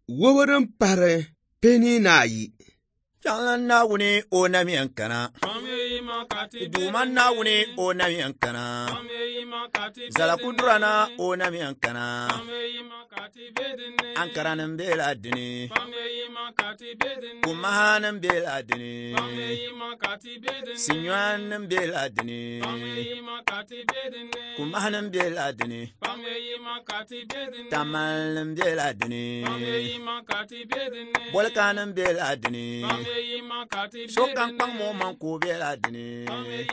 Wurin pare peni na yi. Jangan na wuni o na mi ankana. Duman na wuni o na mi ankana. Zala kudrana o na mi ankana. Ankara nan bela dini. Kumaha nan bela dini. Sinyuan nan bela dini. Kumaha nan bela dini. Tamal nan bela dini. Bolka nan bela dini. Sokan pang mo man ko bela dini.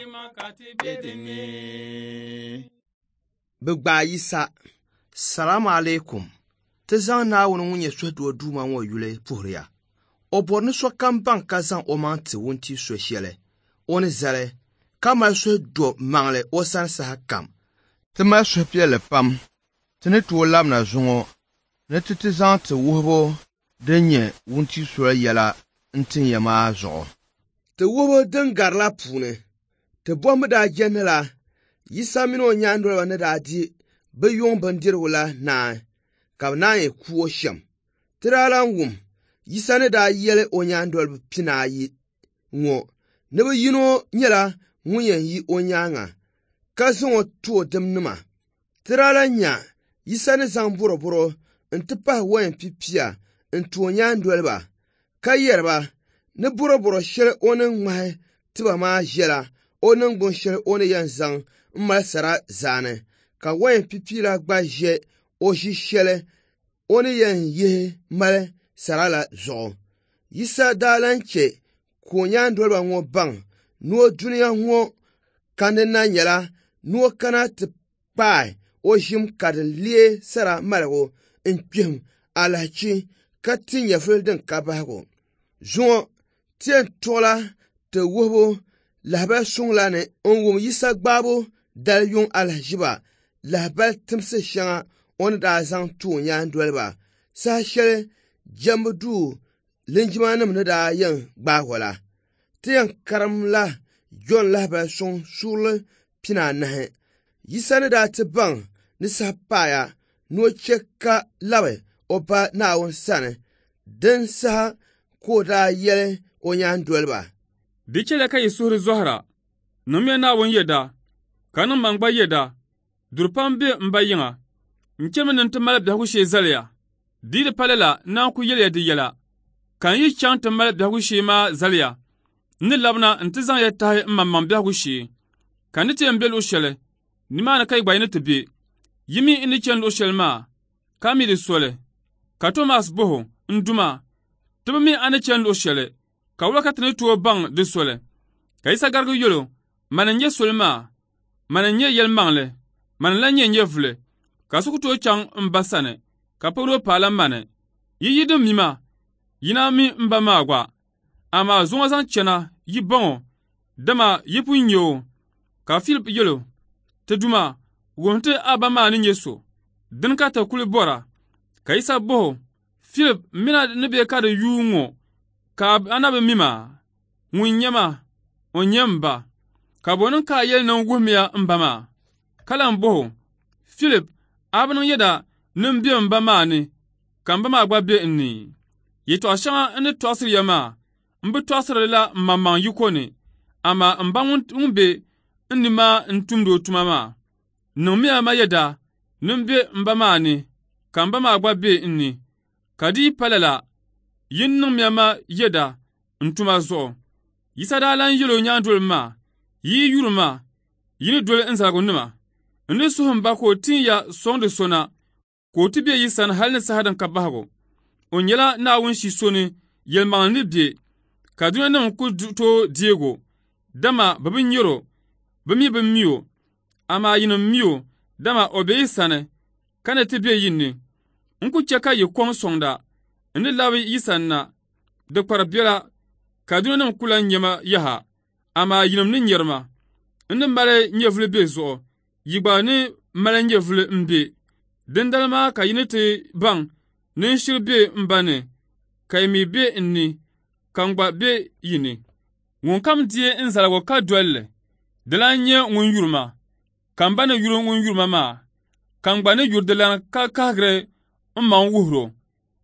Bugba Yisa. Salamu alaikum. Te zan na wani wunye swedwa duma wa yule puhriya. Oborni so kan banka zan o man ti wunti so shele. Oni zale. Kama swedwa mangle o san sa kam. Te ma swepyele pam. Te ne tuwo lam na zungo. Ne te zan te wuhbo. Denye wunti so yela. Ntin yama zo. Te wuhbo den garla pune. Te bombe da jenela. Yisa mino nyandro wa ne da di. Be yon bandir wala na. Ka na ye kuo shem. Tirala wum. Yisa ne da yele o nyandro pina yi. Ngo. Ne be yino nyela. Nguyen yi o nyanga. Ka zongo tuo dem nima. Tirala nya. Yisa ne zang buro buro. Ntipa wen pipia. Ntuo nyandro ba. Ka yerba. Ne buro buro shele onen ngwahe. Tiba ma jela. Onen bon shele one yan zang. Mmal sara zane. Ka wen pipila gba je. O shi shele. One yan ye male sara la zo. Yisa dalan che. Konyan dolba ngo bang. Nuo dunia ngo. Kande na nyela. Nuo kana te pai. O jim kade liye sara malago. Npim alachi. Katin ya fulden kabago. Zon. Tien tola. Te wobo. Lahbal sung lane. Onwum yisa gbabo. Dal yung alhajiba. Lahbal timse shanga. On da zang tu nyan dwelba. Sa shele. Jambudu. Linjimanam ne da yang bagola. Tiyan karam la. John lahbal sung sule. Pina nahe. Yisa ne da te bang. Nisa paya. No cheka lawe. Opa na on sane. Den sa. Ko da yele. O nyan dwelba. Dikele ka yisuri zohra. Numye na won yeda. Kanun mangba yeda. Durpan be mba yinga. Nkeme nan tamal bihagu she zalya. Didi palela na ku yele di yela. Kan yi chan tamal bihagu she ma zalya. Ni labna ntizan ya tahi mamman bihagu she. Kan ni tiyan bel ushele. Ni ma na kai gbayini tibi. Yimi ini chen ushele ma. Kami di sole. Kato mas boho. Nduma. Tibi mi ane chen ushele. Ka wakati tuwo bang di sole. Ka isa gargu yolo. Mana nye sole ma. Mana nye yel mangle. Mana la nye vle. Ka suku tuwo chang mbasane. Ka puro pala mane. Yi dum mima. Yina mi mba magwa. Ama zonga zang chena. Yi bongo. Dama yipu nyo. Ka Philip yolo. Te duma. Wonte abama ni nyeso. Dinka ta kuli bora. Ka isa boho. Philip mina nebe ka de yungo. Ka anabe mima. Ngunyema. Onyemba. Ka bonin ka yel nan wumiya mbama. Kalan boho. Philip. Abinin yeda. Nimbi mbama ni. Ka mbama gba be ni. Yito ashanga ene twasiri yama. Mbi twasiri la mamang yukoni. Ama mbangun umbe. Nima ntumdo tumama. Numiya ma yeda. Nimbi mbama ni. Ka mbama gba be ni. Kadi palala. Yin numiya ma yeda. Ntuma zo. Yisa dalan yilo nyandol ma. Yi yuruma. Yini dole nzalago nima. Ndi suhum bako tin ya sonde sona. Ko tibiye yisan halne sahadan kabahago. Onyela na wunshi soni yelman nibye. Kaduna nam ku to Diego. Dama babin yoro. Bami bamiyo. Ama yinum miyo. Dama obe yisane. Kane tibiye yinni. Nku cheka yikong sonda. Ndi lawi yisan na. Dekpara biela. Kaduna nam kula nyema yaha. Ama yinum ni nyerma. Ndi mbale nyevle bezo. Yigba ni mbale nyevle mbe. Dendalma ka yinite bang. Ninshir be mbane. Ka yimi be nni. Kangba be yini. Wonkam die nzalago ka dwelle. Dela nye ngun yurma. Kambane yuro ngun yurma ma. Kangba ne yurdelan ka kagre. Mman wuhro.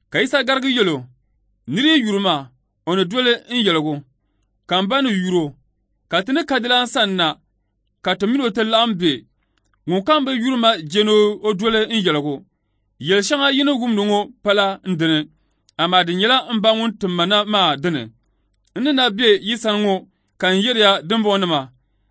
ka Isa gargi yelo, niri yuruma, ono dole in yelgo, kan bani yuro, ka tini kadilan sanna, ka tamino te lambe, ngun be yuruma jeno o dole in yelgo, yel shanga yino gumnungo pala ndene, ama di nyela mbangun tumana ma dene. Nina be yisango kan yerya dimbonima,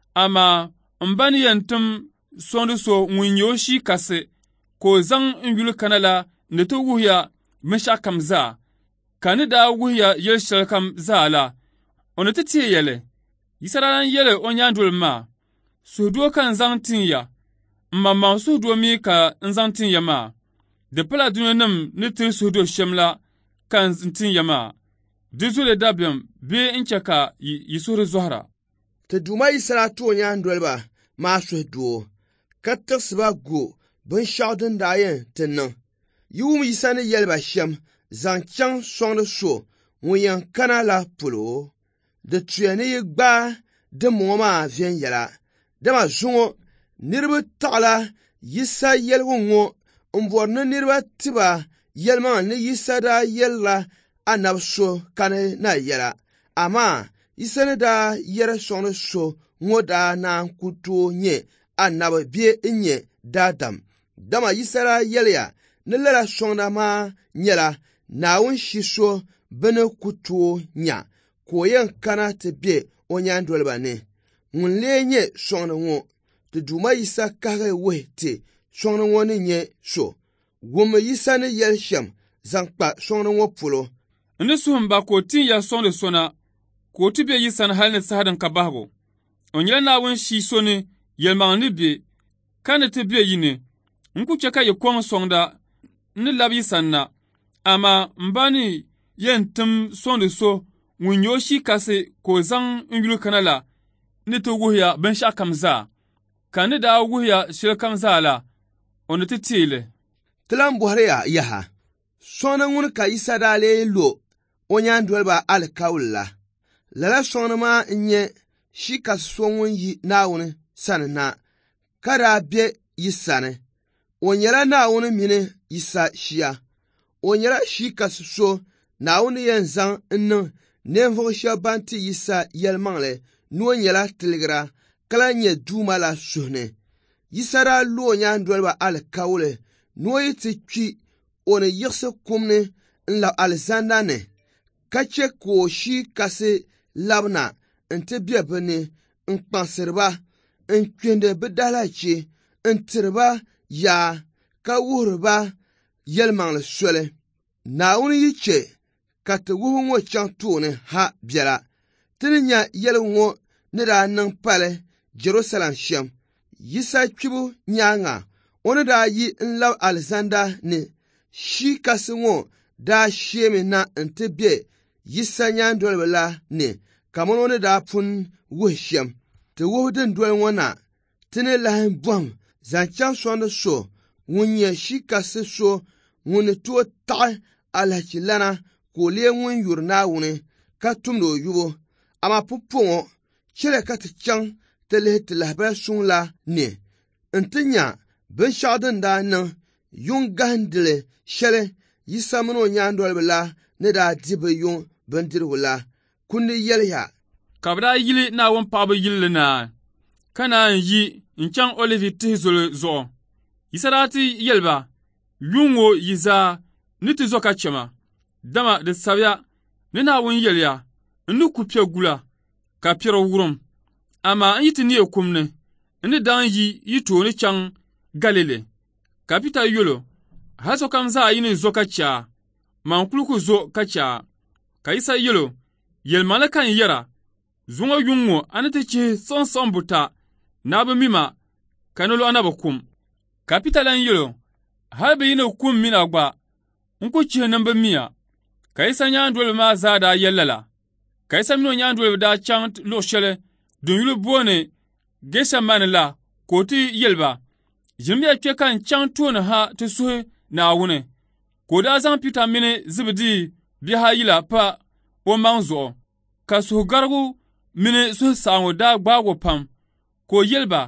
ama mbani yantum sondu so ngunyoshi kase, ko zang yulu kanala neto wuhya misha kam za, kanida wuhya yel shel kam za la, onetiti yele, yisararan yele onyandul ma, suhduo kan zang tinya, mama suhduo mi ka nzang tinya ma, de pala dunyanim nitir suhduo shemla kan tinya ma, dizule dabiam be inchaka yisuri zohra. Te duma yisara tu onyandul ba, ma suhduo, katasba go, ben shadin dayen tenan. Yum yisane yelba shem, zan chang song de so, wiyan kanala pulo, de tuyane gba, de moma vien yela, de ma zongo, nirbe tala, yisa yelwongo, umborne nirba tiba, yelman ni yisa da yella, anabso kane na yela, ama, yisane da yere song de so, ngoda na kutu nye, anaba bie nye dadam. Dama yisara yelya, nelela sonda ma nyela, na wun shisho bene kutu nya, koyen kana te bie onyan dwelba ne. Ngunle nye sonda ngo, te duma yisa kage we te, sonda ngo ne nye so. Gume yisa ne yel shem, zankpa sonda ngo pulo. Nde suhumba ko tin ya sonda sona, ko ti bie yisa na halne sahadan kabago. Onyela na wun shisho ne, yelman ni bie, kane te bie yine, nku cheka ye kwang sonda ni labi sanna, ama mbani yen tim sonde so ngunyoshi kase ko zang yulu kanala ni to wuhya ben sha kamza, kani da wuhya shil kamza la, onu ti tile. Tilan buhari ya yaha, sona ngun ka isa dale lo, onyan dwelba alkawla, lala sona ma nye shi ka songun yi na wuni sanna, kada bie yisane. Onyera na wuni mine yisa shia. Onyera shi kasuso na wuni yenzang nne nenvog shia banti yisa yelmangle nuo nyela tiligra kala nye duma la suhne. Yisara luo nyan dwelba al kawle nuo yiti kwi one yikse kumne nla alzanda ne. Kache ko shi kase labna nte biebene nkpansirba nkwende bedalachi ntirba ya ka wuhriba yelmangle sole. Na wuni yi che ka te wuhu ŋo chaŋ tuuni ha biɛla. Tini nya yɛli ŋo ni daa niŋ pali Jerusalem shem. Yisa kpibu nyaaŋa o ni daa yi n-labi alizanda ni. Shi kasi ŋo daa sheemi na nti be yisa nyaandolibi la ni kamani o ni daa pun wuhi shem. Ti wuhi din doli ŋo na ti ni lahi bɔhim zaŋ chaŋ sondi so ŋun nyɛ shi kasi so ŋun ni tooi taɣi alhaki lana ka o lee ŋun yuri Naawuni ka tumdi o yubu. Ama pupuŋɔ chɛli ka ti chaŋ ti lihi ti lahabali suŋ la ni n-ti nya binshɛɣu din daa niŋ yuŋ gahindili shɛli Yisa mini o nyaandolibi la ni daa di bi yuŋ bindirigu la. Kundi yɛliya ka bi daa yili Naawuni paɣibu yilli na ka naan yi n-chaŋ Olivi tihi zoli zuɣu. Yisa daa ti yɛliba yuŋ ŋɔ yi zaa ni ti zo ka chɛma dama di sabiya ni Naawuni yɛliya n-ni ku piɛ gula ka piɛri wurim. Ama n yi ti niɛ kumni n-ni daan yi tooni chaŋ Galile. Ka Pita yolo hali sokam zaa yi ni zo ka chɛa man kuli ku zo ka chɛa. Ka Yisa yelo yɛlimaŋli kan yɛra zuŋɔ yuŋ ŋɔ a ni ti chihi siɣim buta na bi mima ka ni lɔɣu na bi kum. Ka Pita lan yelo hali bi yi ni kum mina gba n ku chihi nimbi miya. Ka Yisa nyaandolibi maa zaa daa yɛli lala. Ka Yisa mini o nyaandolibi daa chaŋ luɣu shɛli din yuli booni Getsemani la ka o ti yɛliba ʒirimiya kpe ka n chaŋ tooni ha ti suhi Naawuni. Ka o daa zaŋ Pita mini Zibidi bihi ayi la pa o maŋ zuɣu. Ka suhugarigu mini suhusaɣingu daa gbaagi o pam. Ka o yɛliba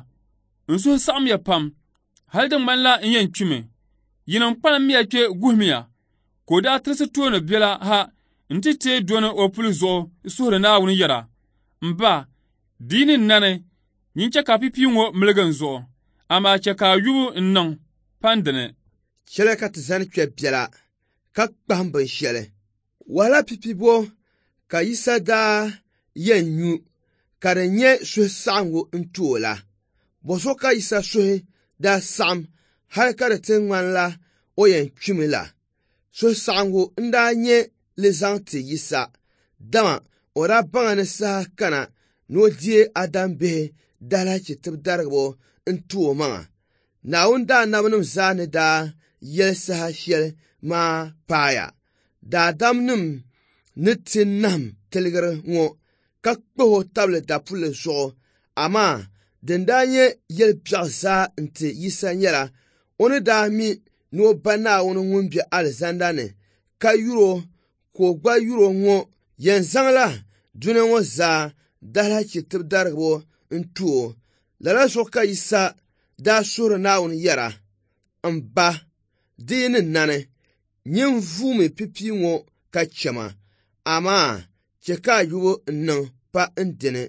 n suhu saɣimya pam hali di ŋmanila n yɛn kpimi. Yini n kpalim miya kpe guhimiya. ko daa tirisi tooni biɛla ha n-ti teei doni o puli zuɣu suhuri Naawuni yɛra. M-ba, diini nani, yin chɛ ka pipii ŋɔ miligi n zuɣu, amaa chɛ ka a yubu n-niŋ pandini. Shɛli ka ti zani kpɛ biɛla ka kpahim binshɛli. Wahala pipibo ka Yisa daa yɛn nyu ka di nyɛ suhi saɣingu n-tuo la. Bɔso ka Yisa suhi daa saɣim hali ka di ti ŋmanila o yɛn kpimi la. Suhi saɣingu n-daa nyɛ li zaŋ ti Yisa, dama o daa baŋa ni saha kana ni o deei Adam bihi dalachi tibu darigibo n-tuo maŋa. Naawuni daanabnim zaa ni daa yɛli saha shɛli maa paaya. Daadamnim ni ti nahim tiligiri ŋɔ ka kpuhi tabili dapuli zuɣu, amaa din daa nyɛ yɛli biɛɣu zaa n-ti Yisa nyɛla o ni daa mi ni o ba Naawuni ŋun be alizanda ni ka yuro ka o gba yuro ŋɔ yɛn zaŋla duniya ŋɔ zaa dalachi tibu darigibo n-tuo. Lala zuɣu ka Yisa daa suhiri Naawuni yɛra, M-ba, dii ni nani, nyin vuumi pipii ŋɔ ka chɛma, amaa chɛ ka a yubu n-niŋ pa n-dini.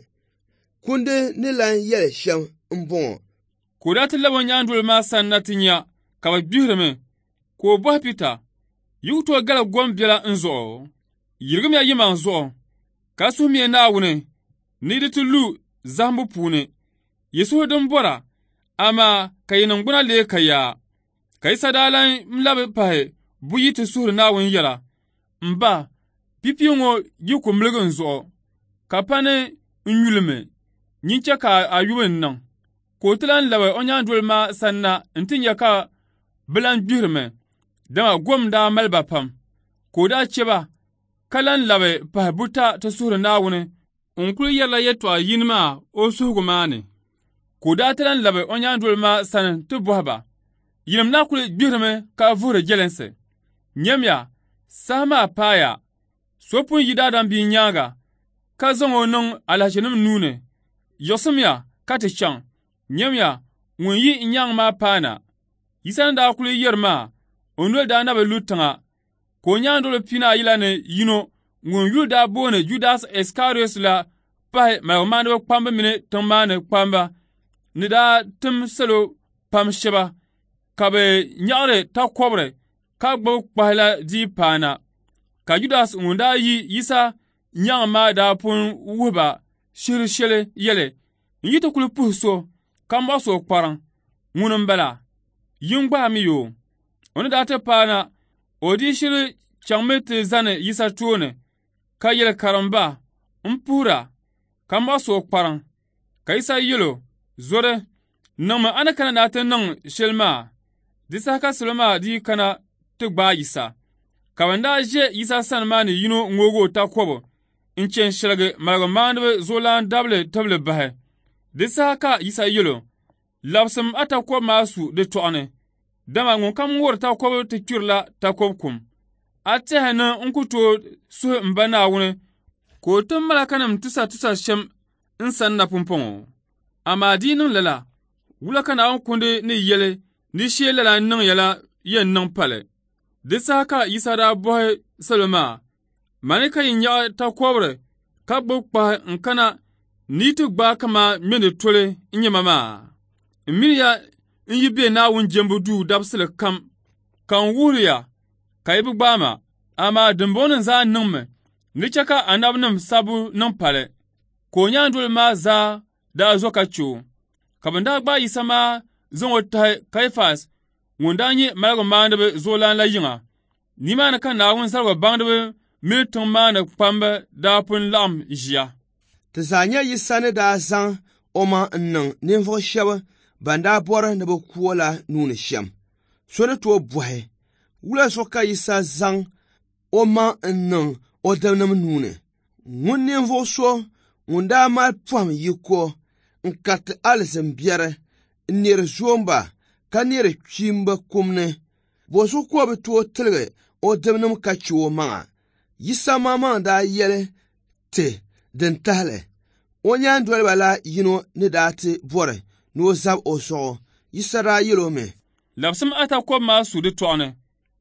Kundi ni lan yɛli shɛm m-bɔŋɔ. Ko daa ti labi o nyaandoli maa sani na ti nya ka bɛ gbihirimi, ka o bɔhi Pita, yi ku tooi gali gom biɛla n-zuɣu. Yirigimiya yimaŋ zuɣu, ka suhimiya Naawuni ni di ti lu zahimbu puuni. Yi suhu din bɔra, amaa ka yi ningbuna lee ka yaa. Ka Yisa daa lan labi pahi buyi ti suhiri Naawuni yɛla. M-ba, pipii ŋɔ yi ku miligi n-zuɣu, ka pani n-nyulimi, nyin chɛ ka a yubi n-niŋ. Ka o ti lan labi o nyaandoli maa sani na n-ti nya ka bɛ lan gbihirimi, dama gom daa mali ba pam. Ka o daa chɛ ba, ka lan labi pahi buta ti suhiri Naawuni, n-kuli yɛrila yɛltɔɣa yini maa o suhugu maa ni. Ka o daa ti lan labi o nyaandoli maa sani ti bɔhi ba. Yinim naa kuli gbihirimi ka vuhiri jelinsi. Nyɛmya, saha maa paaya, so pun yi daadambii nyaaŋa, ka zaŋ o niŋ alahicinim nuuni. Yiɣisimya ka ti chaŋ. Nyɛmya, ŋun yi nyaaŋ maa paana. Yisa ni daa kuli yɛri maa, o noli daa na bi lu tiŋa. Ka o nyaandoli pinaayi la ni yino ŋun yuli daa booni Judas Iskariot la pahi maligumaaniba kpamba mini tiŋ maa ni kpamba ni daa tim salo pam shɛba, ka bɛ nyaɣiri takɔbiri ka gbibi kpahi la dii paana. Ka Judas ŋun daa yi Yisa nyaaŋ maa daa pun wuhi ba shihiri shɛli yɛli, n-yi ti kuli puhi so, ka mɔɣisi o kpariŋ. Ŋuni m-bala, yin gbaami yo. O ni daa ti paana, o dii shiri chaŋmi ti zani Yisa tooni, ka yɛli karimba, m-puhira, ka mɔɣisi o kpariŋ. Ka Yisa yɛlo, zɔri, niŋmi a ni kana naa ti niŋ shɛli maa. Di saha ka salo maa dii kana ti gbaai Yisa. Ka ban daa ʒe Yisa sani maa ni yino ŋoogi o takɔbu, n-chani shɛligi maligumaaniba zuɣulaan dabili tibili bahi. Di saha ka Yisa yɛlo, labsim a takɔbu maa su di tɔɣini, dama ŋun kam wuhiri takɔbu ti kpirila takɔbu kum. A tɛhi ni n ku tooi suhi m-ba Naawuni, ka o tim malakanim tisa shɛm n-sani na pumpɔŋɔ. Amaa dii niŋ lala, wula ka Naawuni kundi ni yɛli ni shee lala niŋ yɛla yɛn niŋ pali. Di saha ka Yisa daa bɔhi salo maa, mani ka yi nyaɣi takɔbiri ka gbibi kpahi n-kana ni ti gbaa kama mini toli n-nyɛma maa. M-miniya n-yi be Naawuni jɛmbu duu dabisili kam, ka n-wuhiriya ka yi bi gbaama, amaa dimbɔŋnim zaa niŋmi ni chɛ ka anabinim sabu niŋ pali. Ka o nyaandoli maa zaa daa zo ka che o. Ka ban daa gbaai Yisa maa zaŋ o tahi Kaifas, ŋun daa nyɛ maligumaaniba zuɣulaan la yiŋa. Nimaani ka Naawuni zaligu baŋdiba mini tiŋ maa ni kpamba daa pun laɣim ʒiya. Ti zaa nyɛ Yisa ni daa zaŋ o ma n-niŋ ninvuɣu shɛba ban daa bɔri ni bɛ kuo la nuuni shɛm. So ni tooi bɔhi, wula zuɣu ka Yisa zaŋ o ma n-niŋ o dabnim nuuni. Ŋun ninvuɣu so ŋun daa mali pɔhim yiko n-kariti alizimbiɛri n-neeri zoomba ka neeri kpiimba kumni. Bɔzuɣu ko bi tooi tiligi o dabnim ka che o maŋa. Yisa maŋ daa yɛli ti din tahili. O nyaandoliba la yino ni daa ti bɔri ni o zabi o zuɣu. Yisa daa yɛli o mi, labsim a takɔbu maa su di tɔɣini.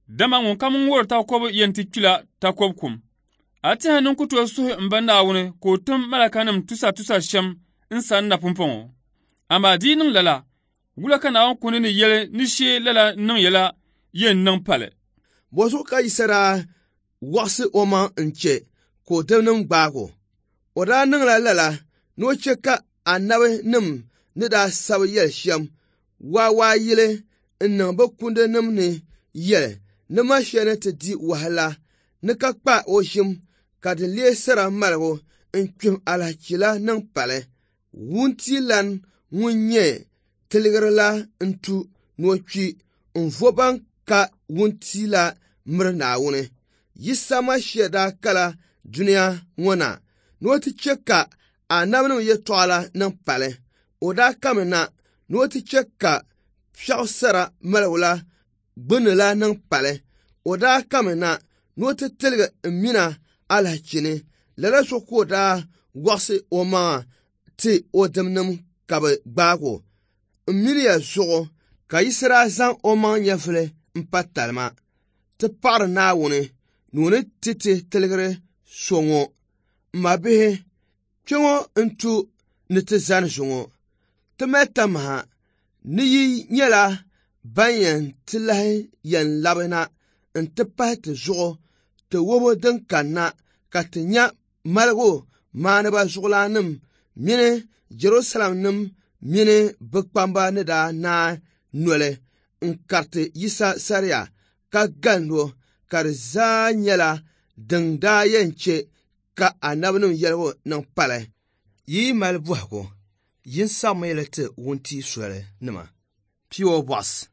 Dama ŋun kam ŋun ta kob yen ti kila ta kob kum. A ti hanin kuto suhi mba Naawuni ko tum malakanim tusa shem san na pumpɔŋɔ. Ama di niŋ lala, wula ka Naawuni kuni ni yɛli ni shee lala niŋ yɛla yen niŋ pali. Bozu ka yisara waɣisi o maŋ n-che ko dimnim gbaago. O daa niŋla lala ni o che ka annabinim ni daa sabi yɛli shem waa yili n-niŋ bɛ kundinim ni yɛli ni ma shɛli ti di wahala ni ka kpa o ʒim ka di leesira maligu n-kpim alhakila niŋ pali. Wunti lan ŋun nyɛ tiligiri la n-tu ni o kpi n-vo ban ka wunti la miri Naawuni. Yisama shɛli daa kala duniya ŋɔ na ni o ti che ka annabinim yɛltɔɣa niŋ pali. O daa kami na ni o ti che ka fiɛɣusara maligu la gbunni la niŋ pali. O daa kami na ni o ti tiligi n-mina alhakini. Lala so ko daa waɣisi o maŋa ti o dimnim ka bɛ gbaago. N-miliya zuɣu ka yisira zaŋ o maŋ nyɛvuli m-pa talima ti paɣiri Naawuni ni o ni ti tiligiri so ŋɔ. Ma bihi, kpɛŋɔ n-tu ni ti zani zuŋɔ. Ti mali tamaha ni yi nyɛla ban yɛn ti lahi yɛn labina n-ti pahi ti zuɣu ti wobo din kanna ka ti nya maligu maaniba zuɣulaanim mini Jerusalemnim mini bɛ kpamba ni daa naai noli n-kariti yisa sariya ka gando ka di zaa nyɛla din daa yɛn che ka annabinim yɛligu niŋ pali. Yi mali bɔhigu, yin sabimi ti wunti soli nima. P.O. Box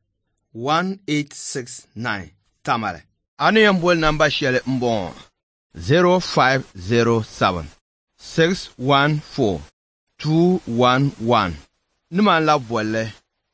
1869 Tamale. Anu yɛn boli namba shɛli m-bɔŋɔ 0507 614 211. Nima la bolli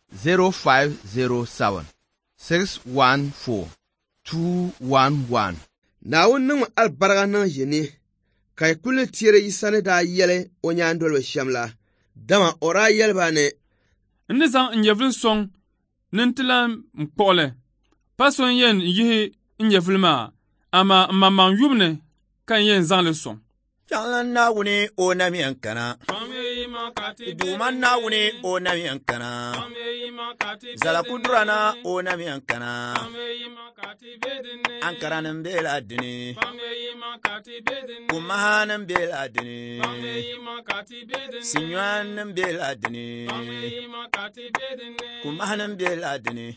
0507 614 211. Naawuni niŋ albarga niŋ yini ka yi kuli tiiri yisa ni daa yɛli o nyaandoliba shem la. Dama o daa yɛli ba ni. Ndi zaŋ nyɛvuli sɔŋ nintila mkpɔɣili. Pa sɔŋ yɛn yihi nyɛvuli maa, ama mamaŋ yubni kan yɛn zaŋli sɔŋ. Changlan Naawuni o namiyan kana. Duman Naawuni o namiyan kana. Zala kudurana o namiyan kana. Ankaranin bela dini. Kumahanin bela dini. Sinywanin bela dini. Kumahanin bela dini.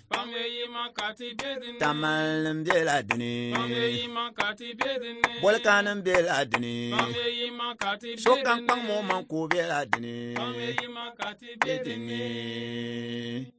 Tamalnin bela dini. Bolkanin bela dini. Sokan kpang mo man ko bela dini.